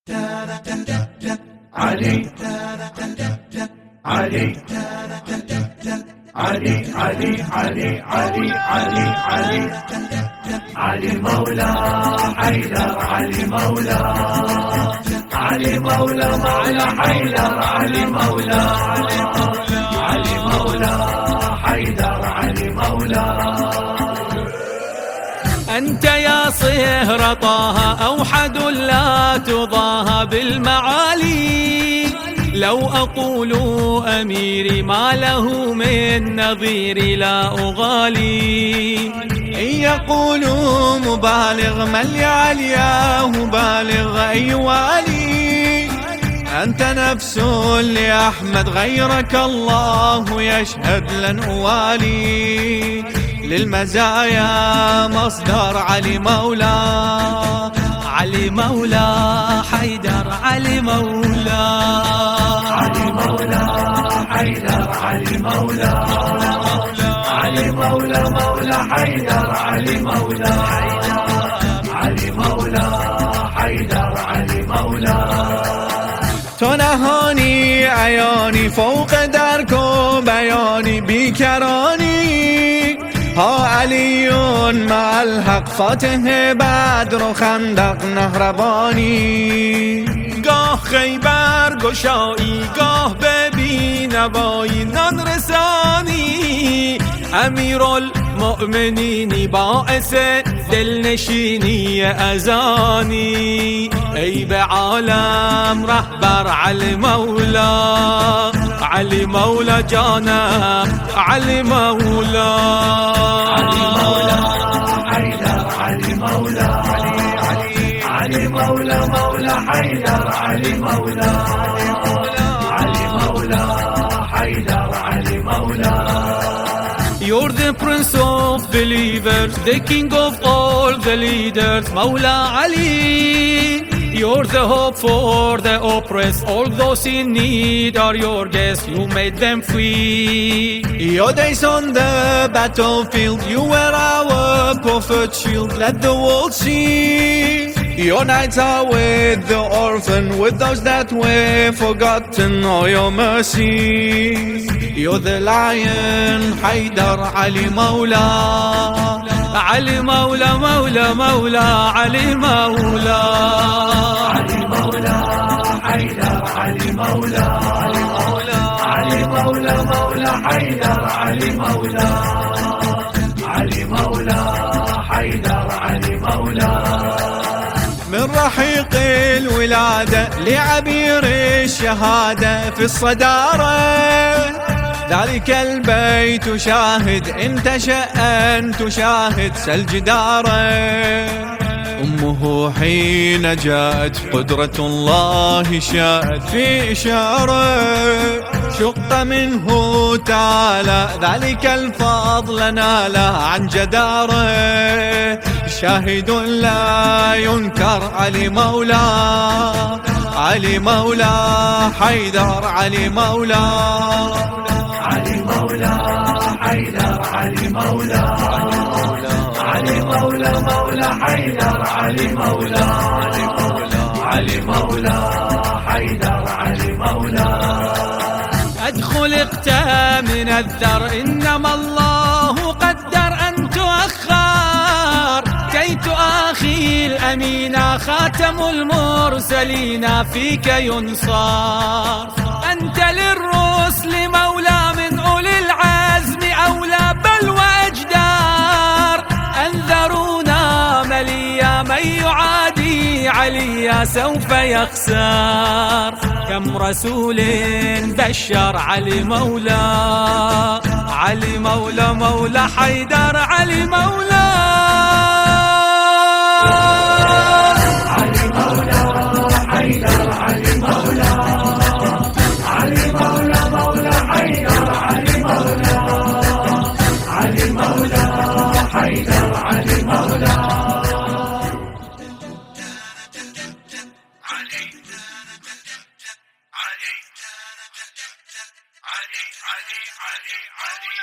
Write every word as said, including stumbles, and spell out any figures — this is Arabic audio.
علي علي علي علي علي علي علي علي علي مولى حيدر علي مولى علي مولى مولى حيدر علي مولى علي مولى حيدر علي مولى. أنت يا صهر طه أوحد لا تضاهى بالمعالي، لو أقول أميري ما له من نظير لا أغالي. إن يقولوا مبالغ من يعلياه بالغ أي والي، أنت نفس لأحمد غيرك الله يشهد لن أوالي. للمزايا مصدر علي مولى علي مولى حيدر علي مولى علي مولى حيدر علي مولى علي مولى مولى حيدر علي مولى علي مولى حيدر علي مولى. تنهاني عياني فوق درك وبياني بكراني، ها علي مع الحق فاتح بدر خندق نهربانی. گاه خیبر گشایی گاه ببی نوایی نان رسانی، امیرالمؤمنینی باعث دلنشینی اذانی. ای به عالم رهبر علی مولا علی مولا جانم علی مولا علي مولى حيدر علي مولى علي مولى مولى حيدر علي مولى علي مولى حيدر علي مولى. You're the prince of believers, the king of all the leaders, Mawla Ali. You're the hope for the oppressed, all those in need are your guests, you made them free. Your days on the battlefield, you were our prophet shield, let the world see. Your nights are with the orphan, with those that were forgotten, oh your mercy. You're the lion, Haydar Ali Mawla Ali Mawla Mawla Mawla Ali Mawla علي مولى حيدر علي مولى علي مولى مولى حيدر علي مولى علي مولى حيدر علي مولى. من رحيق الولادة لعبير الشهادة في الصدارة، ذلك البيت شاهد انت شأن تشاهد سل جداره. أمه حين جاءت قدرة الله شاءت في إشارة، شق منه تعالى ذلك الفضل ناله عن جداره. شاهد لا ينكر علي مولى علي مولى حيدر علي مولى علي مولى حيدر علي مولى علي مولى مولى حيدر علي مولى علي مولى حيدر علي مولى. أدخلقت من الذر إنما الله قدر أن تؤخر، كي تؤاخي الأمين خاتم المرسلين فيك ينصر. أنت للرسل مولى من أولي العزم أولى بل وأجدار، أنذرونا مليا من يعادي عليا سوف يخسر. كم رسول بشر علي مولى علي مولى مولى حيدر علي مولى علي مولى حيدر علي مولى علي مولى مولى حيدر علي مولى علي مولى حيدر علي مولى. علي علي علي علي علي